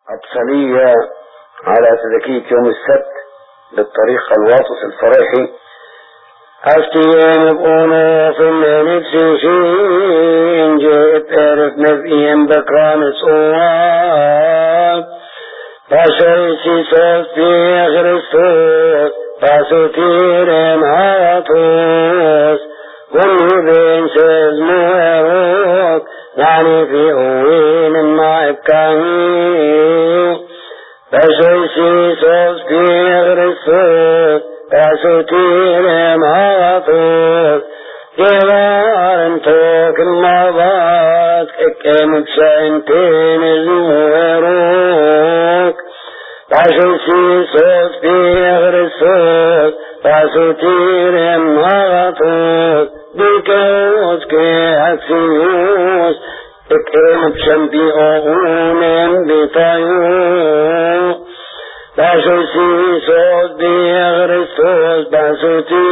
أبصلية على تذكيك يوم السبت بالطريقة الواطس الفريحي. أفتيان بقونا ثم نفسي شين جيت أعرف نبئيا بكران صواب فاشيسي صوتي خريستوس فاسوتيرين هاتوس كل بين سزموهوك يعني في أوين النائبكاني فاشيسي صوتي خريستوس فاسوتيرين هاتوس يغار انتوك النبات كيكيمك شاينتين الزموهروك فاشيسي صوتي خريستوس فاسوتيرين هاتوس بيكوز كي أكسيوس اكرم بشنبي أغونم بطيوس باشوسي صوت بيغرسوس باسوتي